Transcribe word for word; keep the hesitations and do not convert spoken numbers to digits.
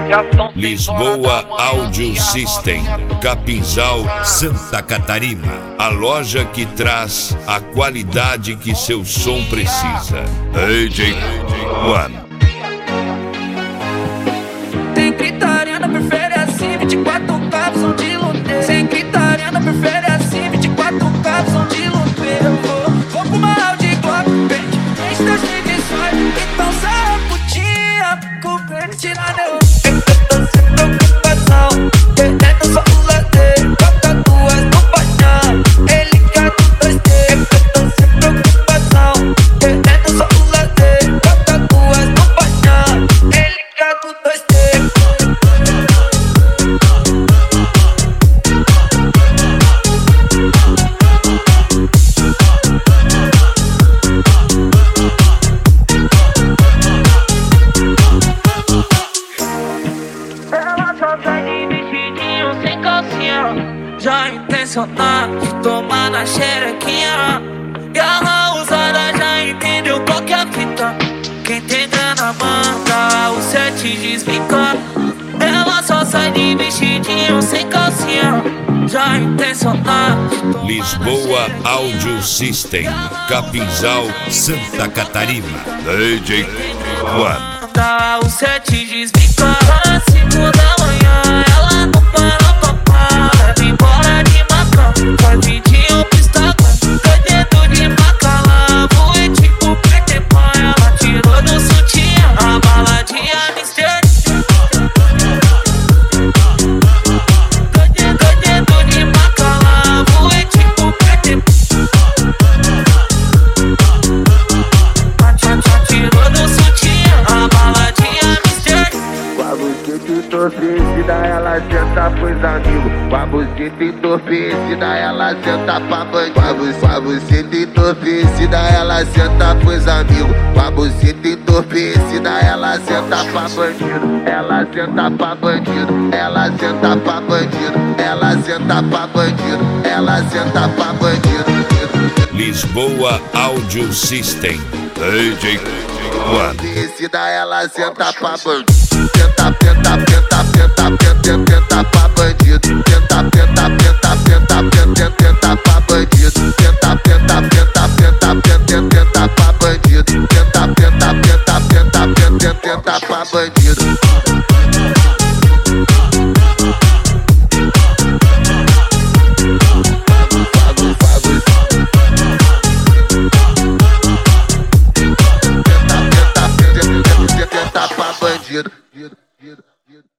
Lisboa Audio System, Capinzal, Santa Catarina. A loja que traz a qualidade que seu som precisa. A J One. Tem gritaria na preferência, vinte e quatro cabos onde lutei. Sem gritaria na preferência, vinte e quatro cabos onde lutei. Eu vou, vou pro mal de Glock, vende, vende das edições. Então sai a putinha, com verde tirar meu. Eu tô sem preocupação, querendo só o lazer. Toca duas no painel, ele quer com dois D. Eu tô sem preocupação, querendo só o lazer. Toca duas no painel, ele quer com dois D. Já intencionado de tomar na xerequinha. E a rausada já entendeu qual que é a fita. Quem tem grana manda o sete desbica. Ela só sai de vestidinho sem calcinha. Já intencionado de tomar Lisboa Audio System, Capinzal, Santa Catarina. A J One. Manda o sete desbica. Às cinco da manhã ela não para pra parar. Leva embora de Macau, faz vidinho pro Instagram. Dois dedos de macalã, voei tipo Peter Pan. Ela tirou do sutiã, a baladinha mister. Dois dedos de macalã, voei tipo Peter Pan. Tirou do sutiã, a baladinha mister. Com a buceta entorpecida ela senta pros amigos. Com a buceta entorpecida ela senta pra bandido. Com a buceta entorpecida ela senta pros amigos. Com a buceta entorpecida ela senta pra bandido. Ela senta pra bandido. Ela senta pra bandido. Ela senta pra bandido. Ela senta pra bandido. Lisboa Audio System, A J One. Entorpecida ela senta pra bandido. Tenta, tenta, tenta, tenta, tenta, tenta pra bandido. Tenta, tenta, tenta, tenta, tenta, tenta pra bandido. Tenta, tenta, tenta, tenta, tenta, tenta pra bandido. Tenta, tenta, tenta, tenta, tenta, tenta pra bandido. Tenta, tenta, tenta, tenta pra bandido.